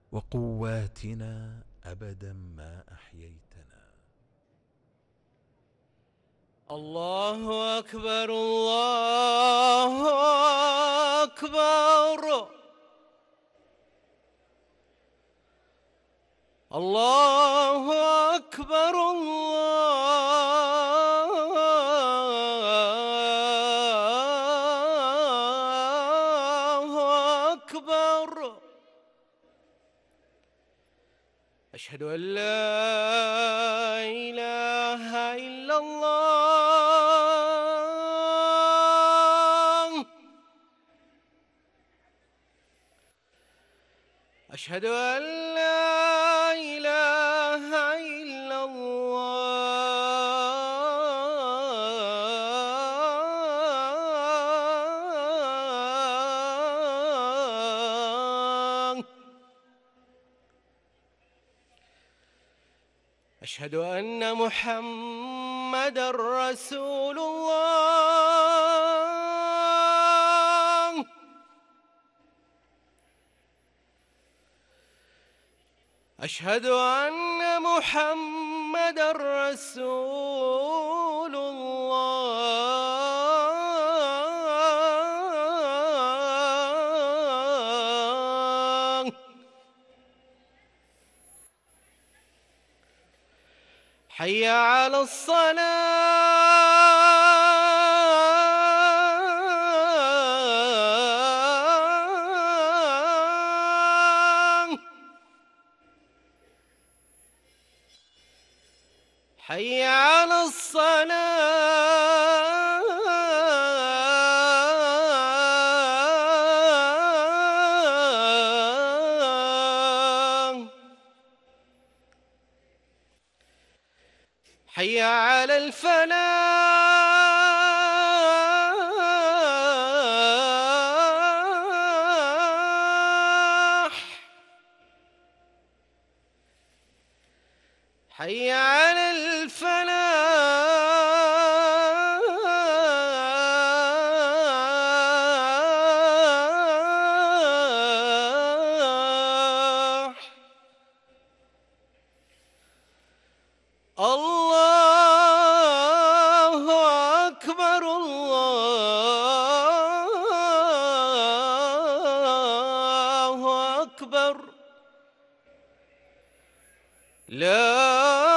وقواتنا أبدا ما أحييتنا. الله أكبر الله أكبر الله أكبر الله أكبر. أشهد أن لا إله إلا الله. أشهد أن لا إله إلا الله. أشهد أن محمدًا رسول الله. أشهد أن محمدًا رسول الله. حي على الصلاة. حي على الصلاة. حي على الفلاح. حي على الفلاح. الله أكبر الله أكبر. لا